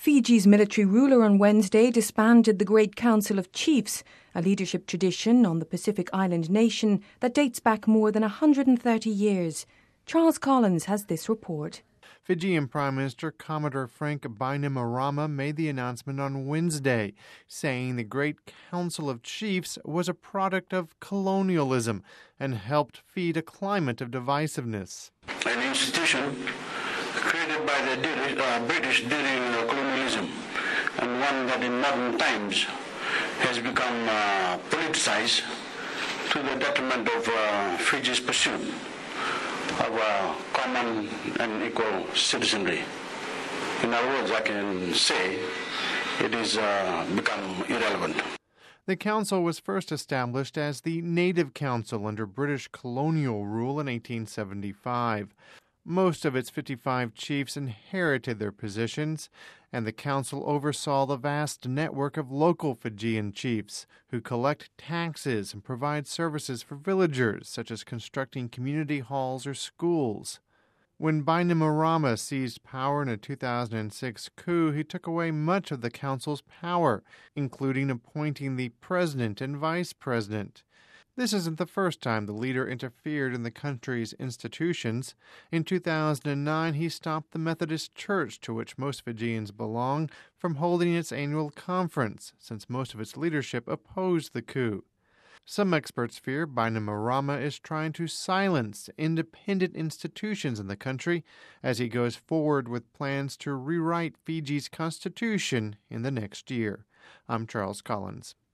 Fiji's military ruler on Wednesday disbanded the Great Council of Chiefs, a leadership tradition on the Pacific Island nation that dates back more than 130 years. Charles Collins has this report. Fijian Prime Minister Commodore Frank Bainimarama made the announcement on Wednesday, saying the Great Council of Chiefs was a product of colonialism and helped feed a climate of divisiveness. An institution created by the British during colonialism, and one that in modern times has become politicized to the detriment of Fiji's pursuit of common and equal citizenry. In other words, I can say it is become irrelevant. The council was first established as the Native Council under British colonial rule in 1875. Most of its 55 chiefs inherited their positions, and the council oversaw the vast network of local Fijian chiefs who collect taxes and provide services for villagers, such as constructing community halls or schools. When Bainimarama seized power in a 2006 coup, he took away much of the council's power, including appointing the president and vice president. This isn't the first time the leader interfered in the country's institutions. In 2009, he stopped the Methodist Church, to which most Fijians belong, from holding its annual conference, since most of its leadership opposed the coup. Some experts fear Bainimarama is trying to silence independent institutions in the country as he goes forward with plans to rewrite Fiji's constitution in the next year. I'm Charles Collins.